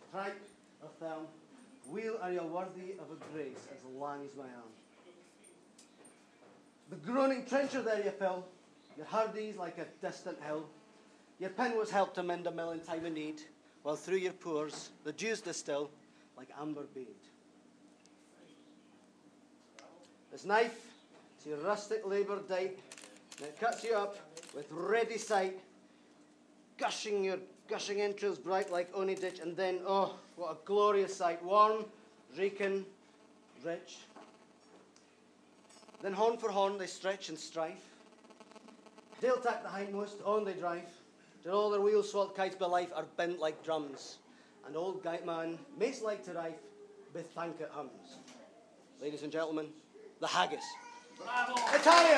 tripe of them, weel are you worthy of a grace as lang as my arm. The groaning trencher there you fill, your hardies like a distant hill. Your pen was helped to mend a mill in time of need, while through your pores the dews distill like amber bead. This knife, it's your rustic labour dight, and it cuts you up with ready sight, gushing your gushing entrails bright like ony ditch, and then, oh, what a glorious sight, warm, reeking, rich. Then horn for horn they stretch and strife, tail tack the hindmost, on they drive, till all their wheels swalt kites by life are bent like drums, and old gite man, mace like to rife, bethank it hums. Ladies and gentlemen, the haggis. Bravo! Italia!